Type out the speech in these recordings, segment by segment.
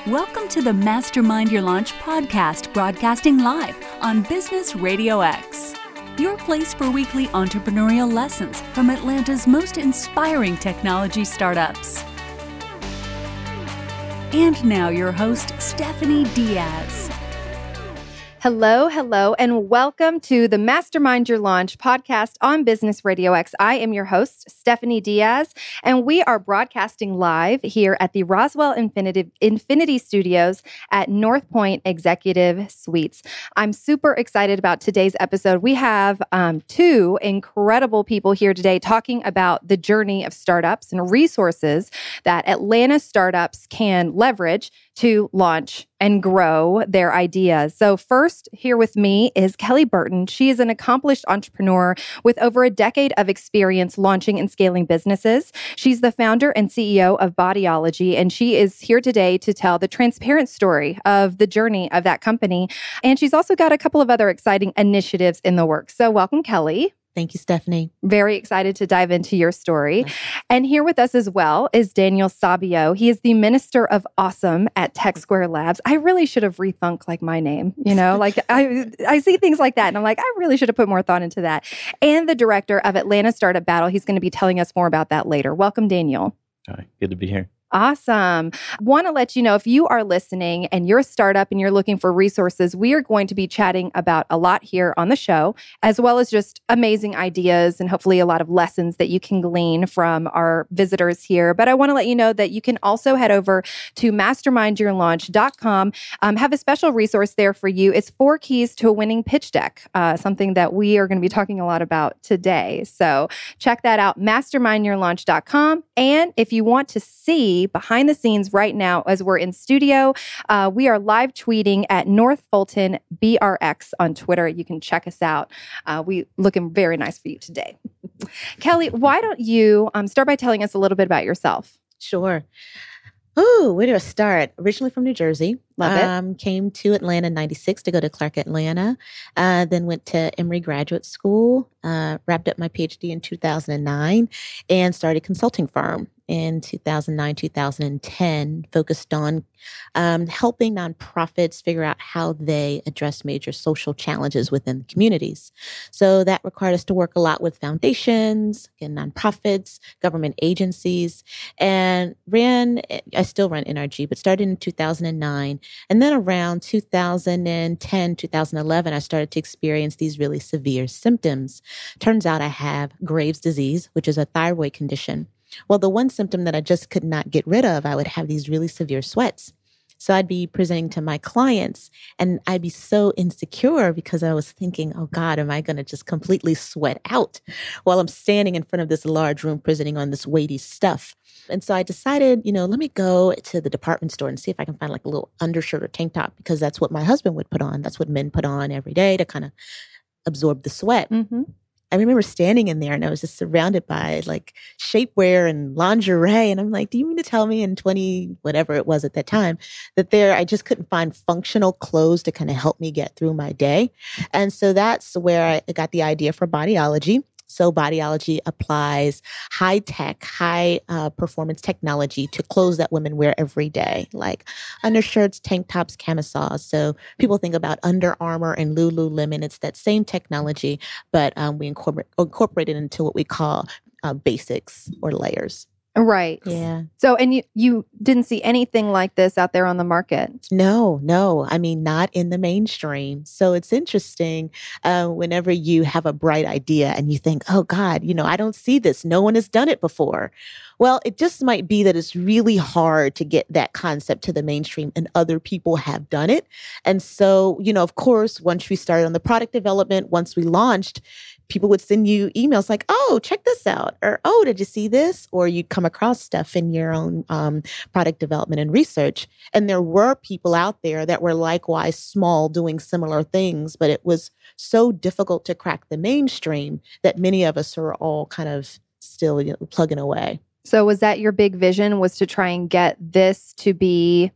Welcome to the Mastermind Your Launch podcast, broadcasting live on Business Radio X. Your place for weekly entrepreneurial lessons from Atlanta's most inspiring technology startups. And now your host, Stephanie Diaz. Hello, and welcome to the Mastermind Your Launch podcast on Business Radio X. I am your host, Stephanie Diaz, and we are broadcasting live here at the Roswell Infinity Studios at North Point Executive Suites. I'm super excited about today's episode. We have two incredible people here today talking about the journey of startups and resources that Atlanta startups can leverage to launch and grow their ideas. So first, here with me is Kelly Burton. She is an accomplished entrepreneur with over a decade of experience launching and scaling businesses. She's the founder and CEO of Bodyology, and she is here today to tell the transparent story of the journey of that company. And she's also got a couple of other exciting initiatives in the works. So welcome, Kelly. Thank you, Stephanie. Very excited to dive into your story. And here with us as well is Daniel Sabio. He is the Minister of Awesome at Tech Square Labs. I really should have rethunk like my name, like I see things like that and I'm like, I really should have put more thought into that. And the Director of Atlanta Startup Battle. He's going to be telling us more about that later. Welcome, Daniel. Hi, good to be here. Awesome. Want to let you know, if you are listening and you're a startup and you're looking for resources, we are going to be chatting about a lot here on the show, as well as just amazing ideas and hopefully a lot of lessons that you can glean from our visitors here. But I want to let you know that you can also head over to mastermindyourlaunch.com, have a special resource there for you. It's 4 keys to a winning pitch deck, something that we are going to be talking a lot about today. So check that out, mastermindyourlaunch.com. And if you want to see behind the scenes right now as we're in studio, we are live tweeting at North Fulton BRX on Twitter. You can check us out. We looking very nice for you today. Kelly, why don't you start by telling us a little bit about yourself? Sure. Oh, where do I start? Originally from New Jersey. Love it. Came to Atlanta in 96 to go to Clark Atlanta. Then went to Emory Graduate School, wrapped up my PhD in 2009, and started a consulting firm in 2009, 2010, focused on helping nonprofits figure out how they address major social challenges within communities. So that required us to work a lot with foundations, and nonprofits, government agencies, and I still run NRG, but started in 2009. And then around 2010, 2011, I started to experience these really severe symptoms. Turns out I have Graves' disease, which is a thyroid condition. Well, the one symptom that I just could not get rid of, I would have these really severe sweats. So I'd be presenting to my clients and I'd be so insecure because I was thinking, oh God, am I going to just completely sweat out while I'm standing in front of this large room presenting on this weighty stuff? And so I decided, let me go to the department store and see if I can find like a little undershirt or tank top, because that's what my husband would put on. That's what men put on every day to kind of absorb the sweat. Mm-hmm. I remember standing in there and I was just surrounded by like shapewear and lingerie. And I'm like, do you mean to tell me in 20, whatever it was at that time, that I just couldn't find functional clothes to kind of help me get through my day? And so that's where I got the idea for Bodyology. So Bodyology applies high-tech, high-performance technology to clothes that women wear every day, like undershirts, tank tops, camisoles. So people think about Under Armour and Lululemon. It's that same technology, but we incorporate it into what we call basics or layers. Right. Yeah. So, and you didn't see anything like this out there on the market? No. I mean, not in the mainstream. So it's interesting whenever you have a bright idea and you think, oh God, I don't see this. No one has done it before. Well, it just might be that it's really hard to get that concept to the mainstream and other people have done it. And so, of course, once we started on the product development, once we launched, people would send you emails like, oh, check this out. Or, oh, did you see this? Or you'd come across stuff in your own product development and research. And there were people out there that were likewise small doing similar things, but it was so difficult to crack the mainstream that many of us are all kind of still plugging away. So was that your big vision, was to try and get this to be,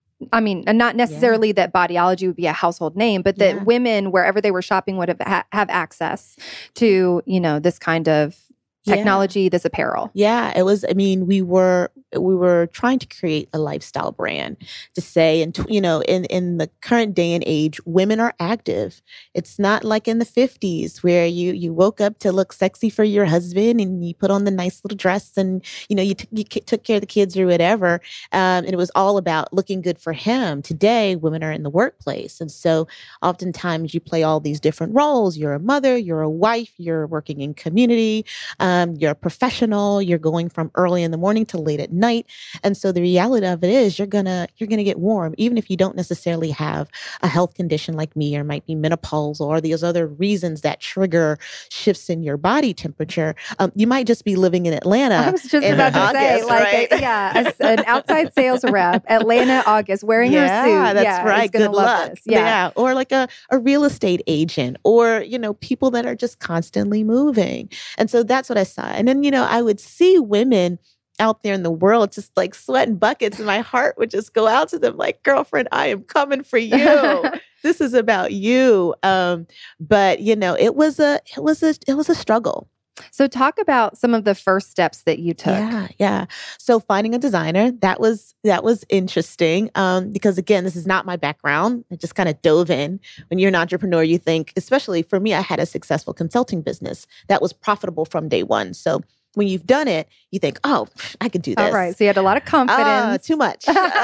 not necessarily that Bodyology would be a household name, but that women, wherever they were shopping, would have access to, this kind of technology, this apparel. Yeah, it was. I mean, we were trying to create a lifestyle brand to say, and in the current day and age, women are active. It's not like in the 50s where you woke up to look sexy for your husband and you put on the nice little dress and you took care of the kids or whatever. And it was all about looking good for him. Today, women are in the workplace, and so oftentimes you play all these different roles. You're a mother, you're a wife, you're working in community. You're a professional, you're going from early in the morning to late at night. And so the reality of it is you're gonna get warm, even if you don't necessarily have a health condition like me, or might be menopause or these other reasons that trigger shifts in your body temperature. You might just be living in Atlanta. I was just about to say, like, right? An outside sales rep, Atlanta, August, wearing her suit. That's right. Good luck. This. Yeah. Or like a real estate agent, or, people that are just constantly moving. And so that's what I saw. And then, I would see women out there in the world just like sweating buckets, and my heart would just go out to them like, girlfriend, I am coming for you. This is about you. But it was a struggle. So talk about some of the first steps that you took. Yeah. So finding a designer, that was interesting. Because again, this is not my background. I just kind of dove in. When you're an entrepreneur, you think, especially for me, I had a successful consulting business that was profitable from day one. So when you've done it, you think, oh, I could do this. All right. So you had a lot of confidence. Too much.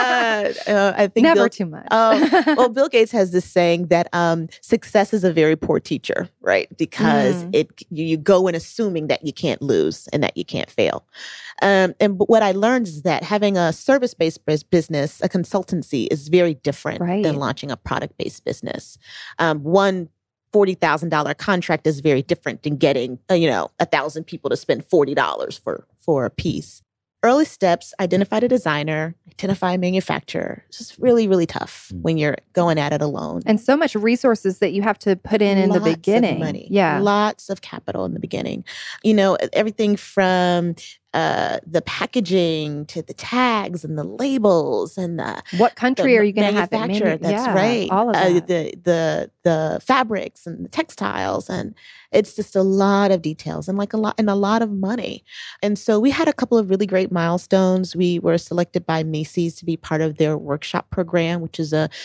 I think never too much. Well, Bill Gates has this saying that success is a very poor teacher, right? Because you go in assuming that you can't lose and that you can't fail. But what I learned is that having a service-based business, a consultancy, is very different than launching a product-based business. One $40,000 contract is very different than getting, 1,000 people to spend $40 for a piece. Early steps: identified a designer, identify a manufacturer. It's just really, really tough when you're going at it alone. And so much resources that you have to put in the beginning. Lots of money. Yeah. Lots of capital in the beginning. Everything from the packaging to the tags and the labels and what country are you going to have it manufactured? That's right. All of that. The fabrics and the textiles, and it's just a lot of details and a lot of money. And so we had a couple of really great milestones. We were selected by Macy's to be part of their workshop program, which is a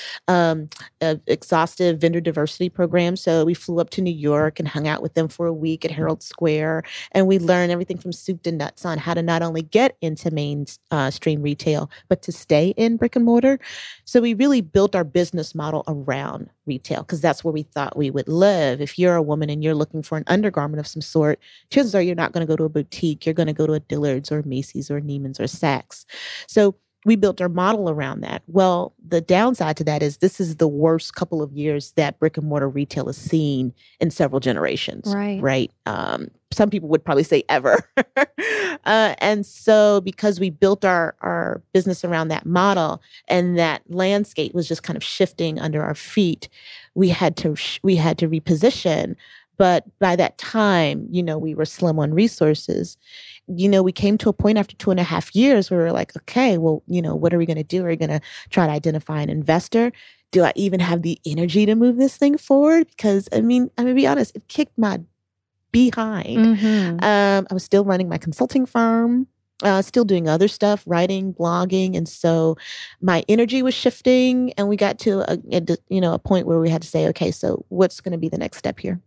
exhaustive vendor diversity program. So we flew up to New York and hung out with them for a week at Herald Square, and we learned everything from soup to nuts on how to not only get into mainstream retail, but to stay in brick and mortar. So we really built our business model around retail because that's where we thought we would live. If you're a woman and you're looking for an undergarment of some sort, chances are you're not going to go to a boutique. You're going to go to a Dillard's or Macy's or Neiman's or Saks. So we built our model around that. Well, the downside to that is this is the worst couple of years that brick and mortar retail has seen in several generations. Right. Some people would probably say ever. And so because we built our business around that model and that landscape was just kind of shifting under our feet, we had to reposition. But by that time, we were slim on resources. We came to a point after 2.5 years where we were like, okay, well, what are we going to do? Are we going to try to identify an investor? Do I even have the energy to move this thing forward? Because I'm going to be honest, it kicked my behind. I was still running my consulting firm, still doing other stuff, writing, blogging. And so my energy was shifting, and we got to a point where we had to say, okay, so what's going to be the next step here?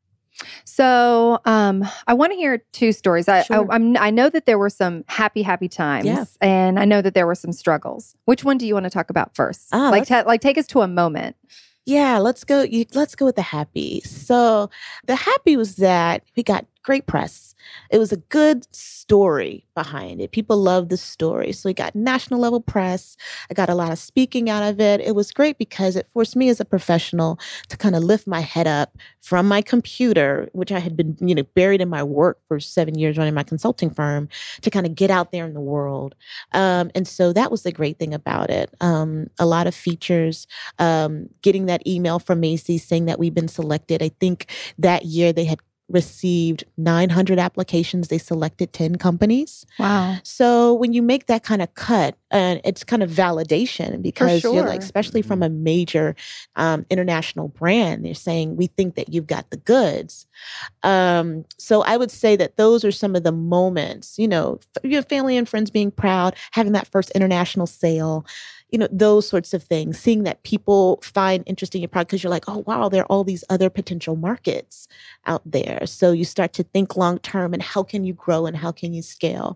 So I want to hear two stories. Sure. I know that there were some happy times, and I know that there were some struggles. Which one do you want to talk about first? Take us to a moment. Yeah, let's go with the happy. So the happy was that we got great press. It was a good story behind it. People loved the story. So we got national level press. I got a lot of speaking out of it. It was great because it forced me as a professional to kind of lift my head up from my computer, which I had been, buried in my work for 7 years running my consulting firm, to kind of get out there in the world. And so that was the great thing about it. A lot of features, getting that email from Macy's saying that we've been selected. I think that year they had received 900 applications. They selected 10 companies. Wow. So when you make that kind of cut, and it's kind of validation because you're like, especially from a major international brand, they're saying, we think that you've got the goods. So I would say that those are some of the moments, your family and friends being proud, having that first international sale, those sorts of things, seeing that people find interest in your product because you're like, oh, wow, there are all these other potential markets out there. So you start to think long term and how can you grow and how can you scale?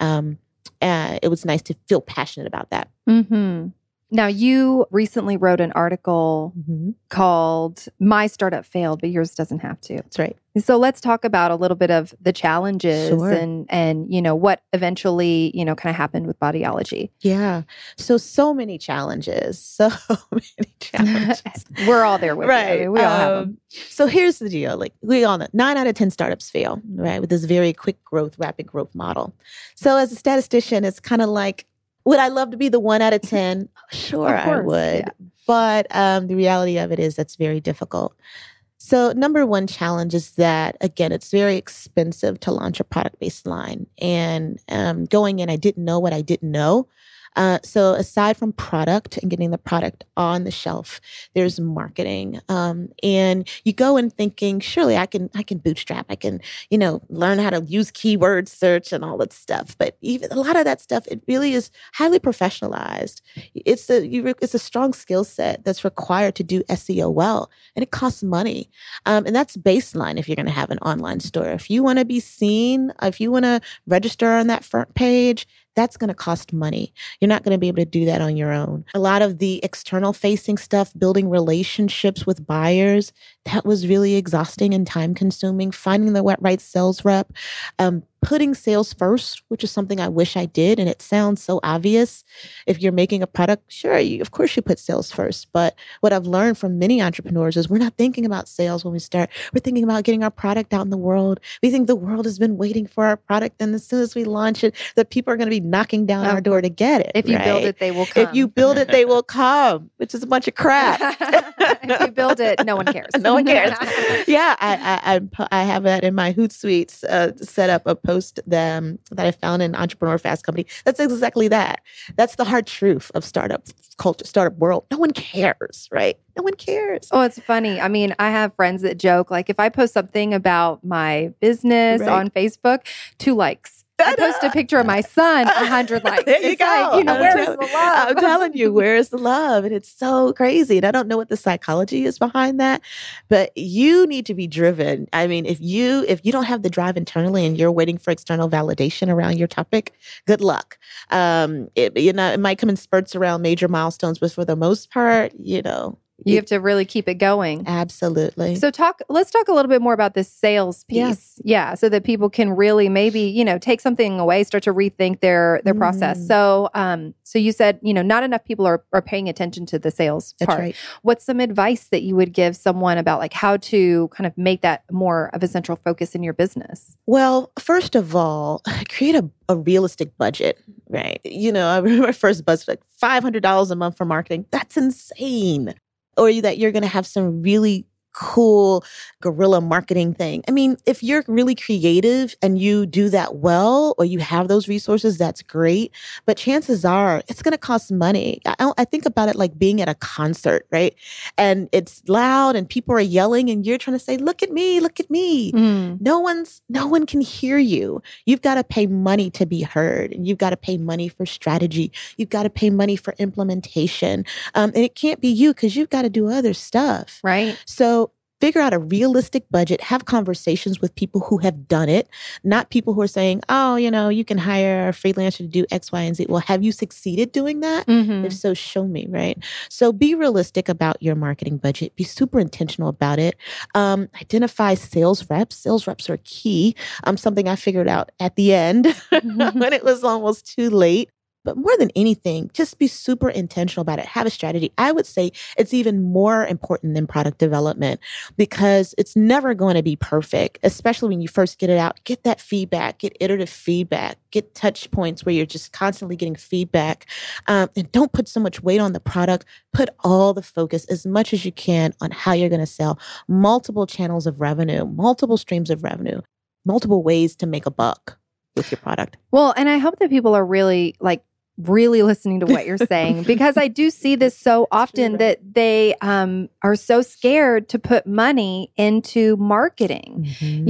It was nice to feel passionate about that. Mm-hmm. Now, you recently wrote an article called My Startup Failed, but yours doesn't have to. That's right. So let's talk about a little bit of the challenges and what eventually, kind of happened with Bodyology. Yeah. So many challenges. So many challenges. We're all there with you. I mean, we all have them. So here's the deal. Like we all know 9 out of 10 startups fail, right? With this very quick growth, rapid growth model. So as a statistician, it's kind of like, would I love to be the 1 out of 10? Sure, I would. Yeah. But the reality of it is that's very difficult. So number one challenge is that, again, it's very expensive to launch a product-based line. And going in, I didn't know what I didn't know. So aside from product and getting the product on the shelf, there's marketing. And you go in thinking, surely I can bootstrap. I can, learn how to use keyword search and all that stuff. But even a lot of that stuff, it really is highly professionalized. It's a strong skill set that's required to do SEO well, and it costs money. And that's baseline if you're going to have an online store. If you want to be seen, if you want to register on that front page, that's going to cost money. You're not going to be able to do that on your own. A lot of the external facing stuff, building relationships with buyers, that was really exhausting and time consuming. Finding the right sales rep, putting sales first, which is something I wish I did. And it sounds so obvious. If you're making a product, sure, of course you put sales first. But what I've learned from many entrepreneurs is we're not thinking about sales when we start. We're thinking about getting our product out in the world. We think the world has been waiting for our product. And as soon as we launch it, that people are going to be knocking down our door to get it. If you build it, they will come. If you build it, they will come, which is a bunch of crap. If you build it, no one cares. No one cares. Yeah, I have that in my Hootsuite set up a post that I found in Entrepreneur Fast Company. That's exactly that. That's the hard truth of startup culture, startup world. No one cares, right? No one cares. Oh, it's funny. I mean, I have friends that joke, like if I post something about my business on Facebook, 2 likes. I post a picture of my son, 100 likes. There you go. Like, where is the love? I'm telling you, where is the love? And it's so crazy. And I don't know what the psychology is behind that, but you need to be driven. I mean, if you don't have the drive internally and you're waiting for external validation around your topic, good luck. It might come in spurts around major milestones, but for the most part, you have to really keep it going. Absolutely. So let's talk a little bit more about this sales piece. Yeah. So that people can really maybe, take something away, start to rethink their process. So you said, not enough people are paying attention to the sales part. Right. What's some advice that you would give someone about like how to kind of make that more of a central focus in your business? Well, first of all, create a realistic budget, right? I remember my first budget, like $500 a month for marketing. That's insane. Or that you're going to have some really cool guerrilla marketing thing. I mean, if you're really creative and you do that well, or you have those resources, that's great. But chances are it's going to cost money. I think about it like being at a concert, right? And it's loud and people are yelling and you're trying to say, look at me, look at me. No one can hear you. You've got to pay money to be heard. And you've got to pay money for strategy. You've got to pay money for implementation. And it can't be you because you've got to do other stuff. Right. So figure out a realistic budget, have conversations with people who have done it, not people who are saying, oh, you can hire a freelancer to do X, Y, and Z. Well, have you succeeded doing that? Mm-hmm. If so, show me, right? So be realistic about your marketing budget. Be super intentional about it. Identify sales reps. Sales reps are key. Something I figured out at the end when it was almost too late. But more than anything, just be super intentional about it. Have a strategy. I would say it's even more important than product development because it's never going to be perfect, especially when you first get it out. Get that feedback, get iterative feedback, get touch points where you're just constantly getting feedback. And don't put so much weight on the product. Put all the focus as much as you can on how you're going to sell multiple channels of revenue, multiple streams of revenue, multiple ways to make a buck with your product. Well, and I hope that people are really listening to what you're saying, because I do see this so often right? that they are so scared to put money into marketing,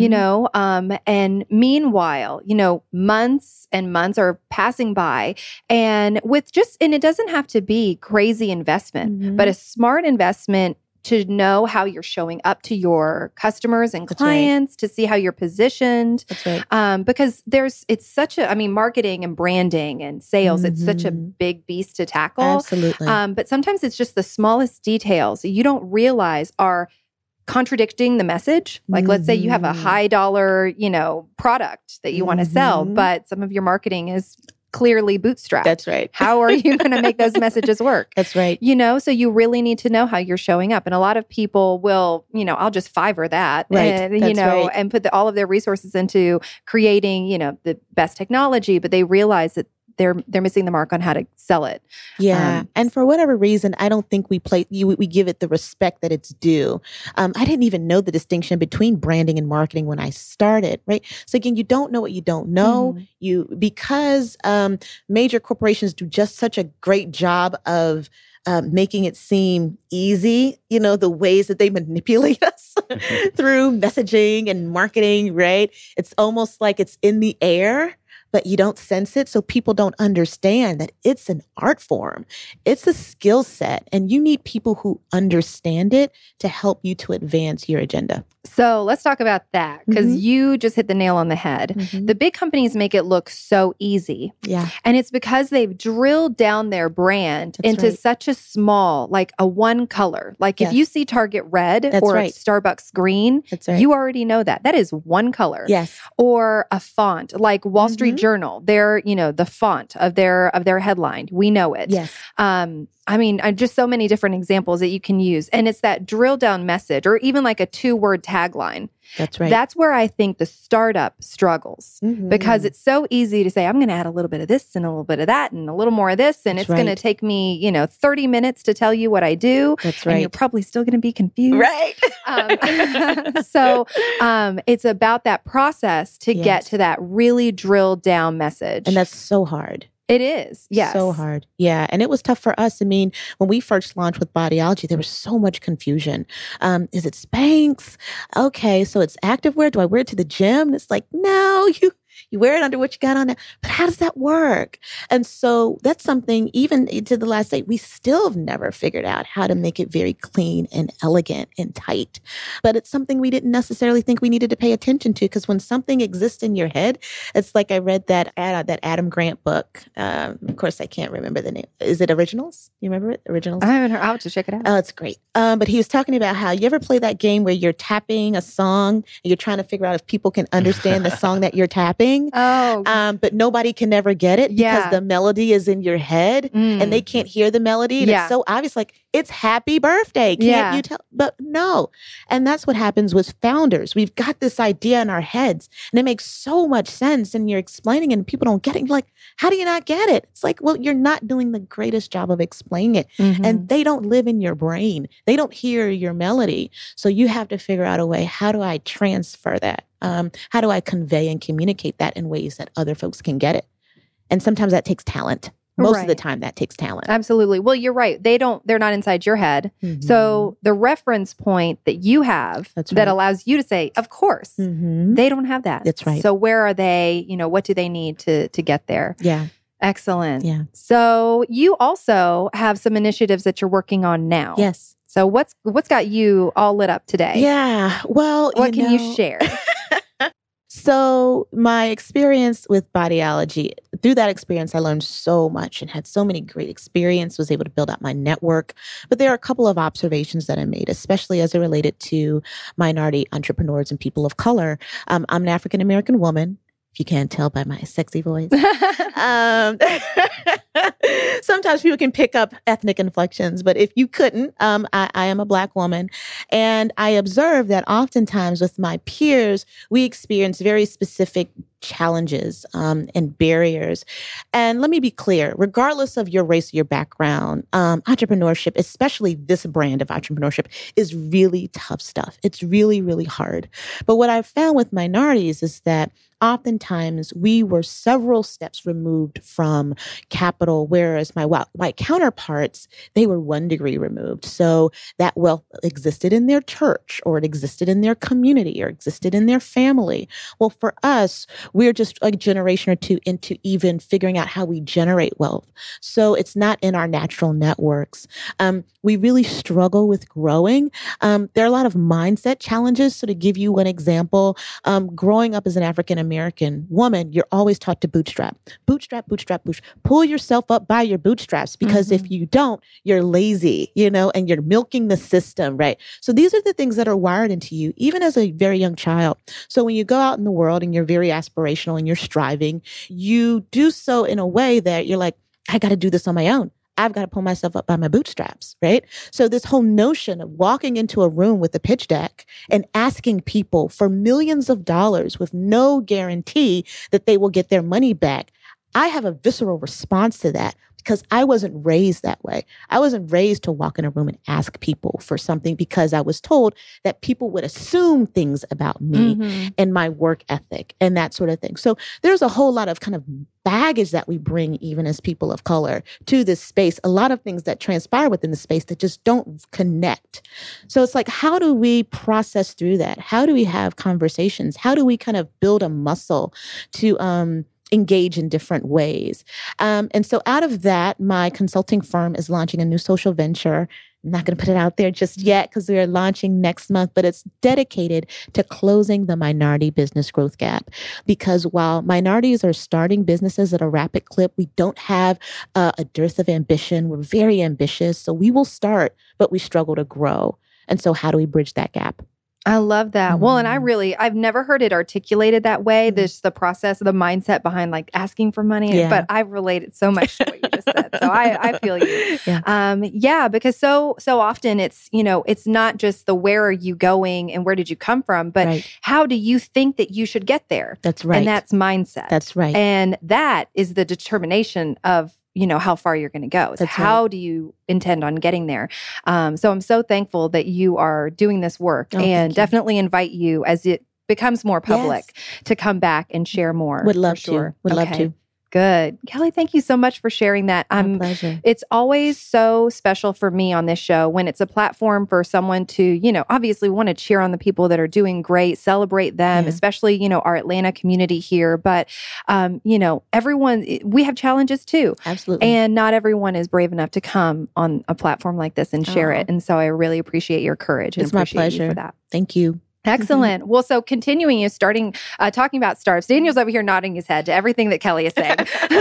and meanwhile, months and months are passing by, and it doesn't have to be crazy investment, but a smart investment to know how you're showing up to your customers and clients, to see how you're positioned. That's right. Because marketing and branding and sales, it's such a big beast to tackle. Absolutely. But sometimes it's just the smallest details you don't realize are contradicting the message. Like, let's say you have a high dollar, product that you want to sell, but some of your marketing is clearly bootstrapped. That's right. How are you going to make those messages work? That's right. So you really need to know how you're showing up. And a lot of people will, I'll just Fiverr that, right. and, right. and put all of their resources into creating, the best technology, but they realize that they're missing the mark on how to sell it. Yeah. And for whatever reason, I don't think we give it the respect that it's due. I didn't even know the distinction between branding and marketing when I started, right? So again, you don't know what you don't know. Because major corporations do just such a great job of making it seem easy, the ways that they manipulate us through messaging and marketing, right? It's almost like it's in the air, but you don't sense it. So people don't understand that it's an art form. It's a skill set, and you need people who understand it to help you to advance your agenda. So let's talk about that, because you just hit the nail on the head. The big companies make it look so easy. Yeah. And it's because they've drilled down their brand into such a small, like a one color. Like if you see Target red or Starbucks green, you already know that. That is one color. Yes. Or a font, like Wall Street Journal. They're, the font of their headline. We know it. Yes. Just so many different examples that you can use. And it's that drill down message, or even like a 2-word tagline. That's right. That's where I think the startup struggles, because it's so easy to say, I'm going to add a little bit of this and a little bit of that and a little more of this. And it's going to take me, 30 minutes to tell you what I do. That's right. And you're probably still going to be confused. Right. So it's about that process to get to that really drilled down message. And that's so hard. It is. Yes. So hard. Yeah. And it was tough for us. When we first launched with Bodyology, there was so much confusion. Is it Spanx? Okay. So it's activewear. Do I wear it to the gym? And it's like, no, you wear it under what you got on it. But how does that work? And so that's something, even to the last day, we still have never figured out how to make it very clean and elegant and tight. But it's something we didn't necessarily think we needed to pay attention to, because when something exists in your head, it's like I read that Adam Grant book. Of course, I can't remember the name. Is it Originals? You remember it? Originals? I haven't heard. I'll have to check it out. Oh, it's great. But he was talking about how you ever play that game where you're tapping a song and you're trying to figure out if people can understand the song that you're tapping. Oh. But nobody can ever get it because the melody is in your head and they can't hear the melody. And it's so obvious, like, it's happy birthday. Can't you tell? But no. And that's what happens with founders. We've got this idea in our heads and it makes so much sense. And you're explaining it and people don't get it. You're like, how do you not get it? It's like, well, you're not doing the greatest job of explaining it. And they don't live in your brain. They don't hear your melody. So you have to figure out a way, how do I transfer that? How do I convey and communicate that in ways that other folks can get it? And sometimes that takes talent. Most of the time that takes talent. Absolutely. Well, you're right. They're not inside your head. So the reference point that you have that allows you to say, of course, they don't have that. That's right. So where are they? What do they need to get there? Yeah. Excellent. Yeah. So you also have some initiatives that you're working on now. Yes. So what's got you all lit up today? Yeah. Well, what can you share? So my experience with Bodyology, through that experience, I learned so much and had so many great experiences, was able to build out my network. But there are a couple of observations that I made, especially as it related to minority entrepreneurs and people of color. I'm an African-American woman, if you can't tell by my sexy voice. Sometimes people can pick up ethnic inflections, but if you couldn't, I am a Black woman. And I observe that oftentimes with my peers, we experience very specific challenges and barriers. And let me be clear, regardless of your race or your background, entrepreneurship, especially this brand of entrepreneurship, is really tough stuff. It's really, really hard. But what I've found with minorities is that oftentimes we were several steps removed from capital, whereas my white counterparts, they were 1 degree removed. So that wealth existed in their church, or it existed in their community, or existed in their family. Well, for us, we're just a generation or two into even figuring out how we generate wealth. So it's not in our natural networks. We really struggle with growing. There are a lot of mindset challenges. So to give you one example, growing up as an African-American woman, you're always taught to bootstrap. Bootstrap, bootstrap, bootstrap. Pull yourself up by your bootstraps, because if you don't, you're lazy, and you're milking the system, right? So these are the things that are wired into you, even as a very young child. So when you go out in the world and you're very aspirational and you're striving, you do so in a way that you're like, I got to do this on my own. I've got to pull myself up by my bootstraps, right? So this whole notion of walking into a room with a pitch deck and asking people for millions of dollars with no guarantee that they will get their money back, I have a visceral response to that, because I wasn't raised that way. I wasn't raised to walk in a room and ask people for something, because I was told that people would assume things about me and my work ethic and that sort of thing. So there's a whole lot of kind of baggage that we bring, even as people of color, to this space. A lot of things that transpire within the space that just don't connect. So it's like, how do we process through that? How do we have conversations? How do we kind of build a muscle to engage in different ways? And so out of that, my consulting firm is launching a new social venture. I'm not going to put it out there just yet, because we are launching next month, but it's dedicated to closing the minority business growth gap. Because while minorities are starting businesses at a rapid clip, we don't have a dearth of ambition. We're very ambitious. So we will start, but we struggle to grow. And so how do we bridge that gap? I love that. Well, and I've never heard it articulated that way. There's the process, the mindset behind like asking for money, but I've related so much to what you just said. So I feel you. Because so often it's, it's not just the where are you going and where did you come from, but how do you think that you should get there? That's right. And that's mindset. That's right. And that is the determination of how far you're going to go. So how do you intend on getting there? So I'm so thankful that you are doing this work, and definitely invite you as it becomes more public to come back and share more. Would love to. Would love to. Good. Kelly, thank you so much for sharing that. My pleasure. It's always so special for me on this show when it's a platform for someone to, obviously we want to cheer on the people that are doing great, celebrate them, especially, our Atlanta community here. But, everyone, we have challenges too. Absolutely. And not everyone is brave enough to come on a platform like this and share it. And so I really appreciate your courage. And it's my pleasure. You for that. Thank you. Excellent. Well, so continuing is talking about startups. Daniel's over here nodding his head to everything that Kelly is saying.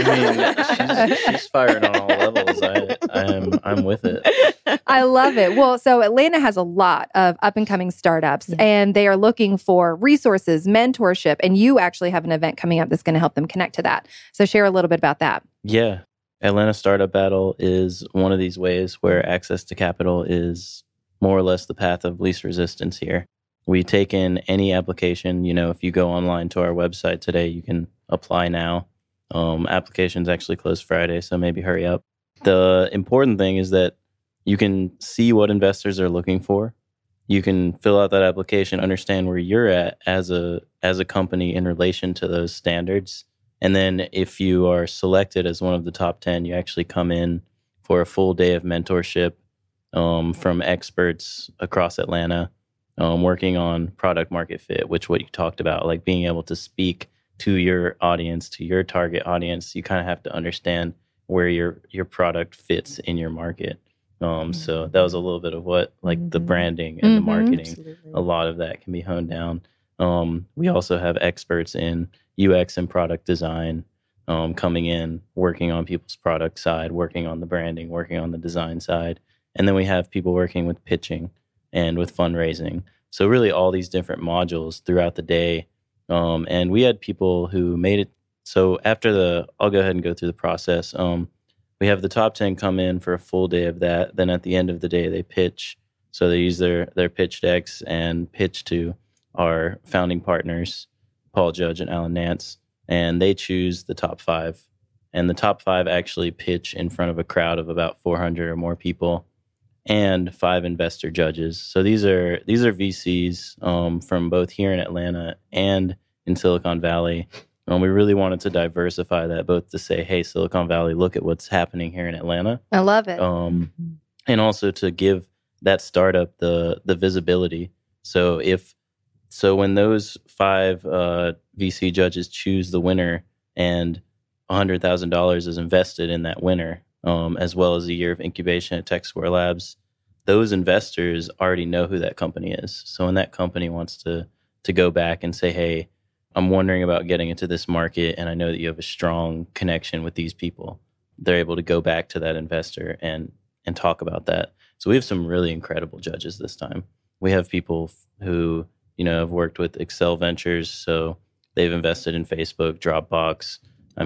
I mean, she's firing on all levels. I'm with it. I love it. Well, so Atlanta has a lot of up and coming startups, and they are looking for resources, mentorship, and you actually have an event coming up that's going to help them connect to that. So share a little bit about that. Yeah. Atlanta Startup Battle is one of these ways where access to capital is more or less the path of least resistance here. We take in any application. If you go online to our website today, you can apply now. Applications actually close Friday, so maybe hurry up. The important thing is that you can see what investors are looking for. You can fill out that application, understand where you're at as a company in relation to those standards. And then if you are selected as one of the top 10, you actually come in for a full day of mentorship from experts across Atlanta. Working on product market fit, which what you talked about, like being able to speak to your audience, to your target audience. You kind of have to understand where your product fits in your market. So that was a little bit of what, like the branding and the marketing, Absolutely. a lot of that can be honed down. We also have experts in UX and product design coming in, working on people's product side, working on the branding, working on the design side. And then we have people working with pitching and with fundraising. So really all these different modules throughout the day. And we had people who made it. So after I'll go ahead and go through the process. we have the top 10 come in for a full day of that. Then at the end of the day, they pitch. So they use their pitch decks and pitch to our founding partners, Paul Judge and Alan Nance, and they choose the top 5. And the top 5 actually pitch in front of a crowd of about 400 or more people and 5 investor judges. So these are VCs from both here in Atlanta and in Silicon Valley. We really wanted to diversify that, both to say, hey, Silicon Valley, look at what's happening here in Atlanta. I love it. And also to give that startup the visibility. So when those 5 VC judges choose the winner and $100,000 is invested in that winner, as well as a year of incubation at Tech Square Labs, those investors already know who that company is. So when that company wants to go back and say, hey, I'm wondering about getting into this market, and I know that you have a strong connection with these people, they're able to go back to that investor and talk about that. So we have some really incredible judges this time. We have people who, have worked with Excel Ventures, so they've invested in Facebook, Dropbox,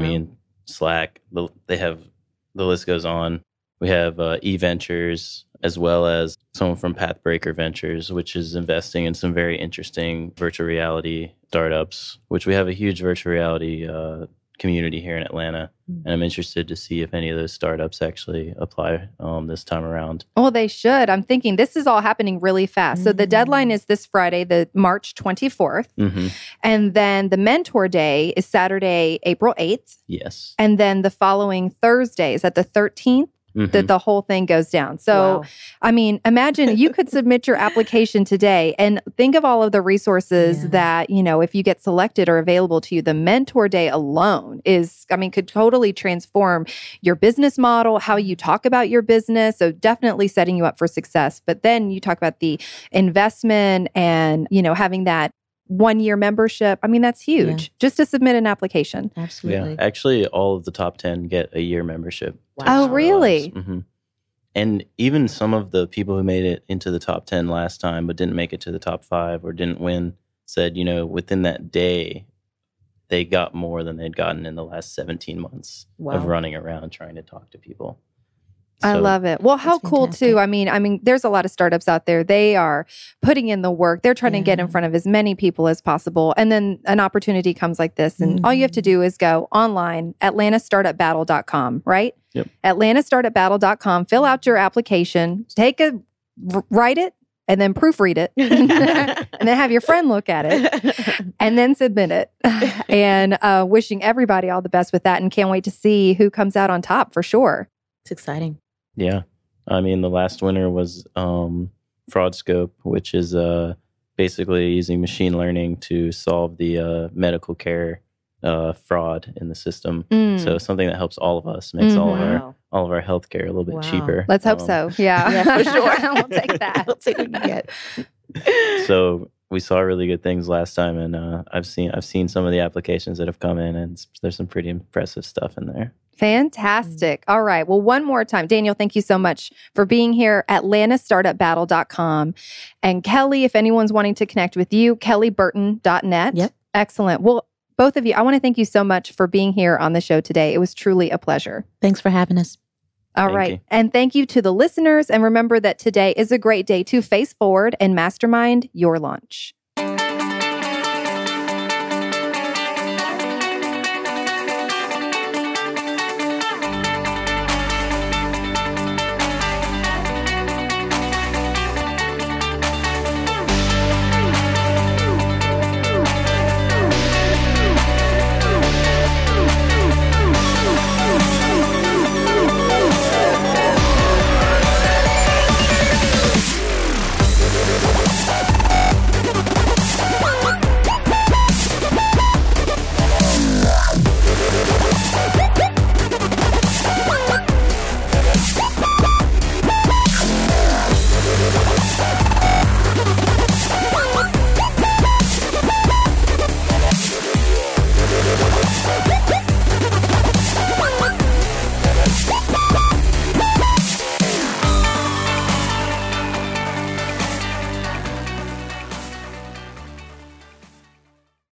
Slack. They have, the list goes on. We have eVentures, as well as someone from Pathbreaker Ventures, which is investing in some very interesting virtual reality startups, which we have a huge virtual reality community here in Atlanta. And I'm interested to see if any of those startups actually apply this time around. Oh, they should. I'm thinking this is all happening really fast. So the deadline is this Friday, the March 24th. And then the mentor day is Saturday, April 8th. Yes. And then the following Thursday is at the 13th. That the whole thing goes down. So, imagine you could submit your application today and think of all of the resources that, if you get selected or available to you. The mentor day alone could totally transform your business model, how you talk about your business. So definitely setting you up for success. But then you talk about the investment and, having that 1-year membership. That's huge just to submit an application. Absolutely. Yeah. Actually, all of the top 10 get a year membership. Wow. Oh, really? And even some of the people who made it into the top 10 last time, but didn't make it to the top 5 or didn't win, said, within that day, they got more than they'd gotten in the last 17 months of running around trying to talk to people. I love it. Well, how cool too. There's a lot of startups out there. They are putting in the work. They're trying to get in front of as many people as possible. And then an opportunity comes like this. And all you have to do is go online, atlantastartupbattle.com, right? Yep. atlantastartupbattle.com, fill out your application, write it, and then proofread it, and then have your friend look at it, and then submit it. And wishing everybody all the best with that, and can't wait to see who comes out on top for sure. It's exciting. Yeah. The last winner was FraudScope, which is basically using machine learning to solve the medical care fraud in the system. So something that helps all of us, makes all of our healthcare a little bit cheaper. Let's hope so. Yeah, for sure. We'll take that. We'll take what you get. So we saw really good things last time, and I've seen some of the applications that have come in, and there's some pretty impressive stuff in there. Fantastic. All right. Well, one more time, Daniel, thank you so much for being here. atlantastartupbattle.com. And Kelly, if anyone's wanting to connect with you, kellyburton.net. Yep. Excellent. Well, both of you, I want to thank you so much for being here on the show today. It was truly a pleasure. Thanks for having us. All right. And thank you to the listeners. And remember that today is a great day to face forward and mastermind your launch.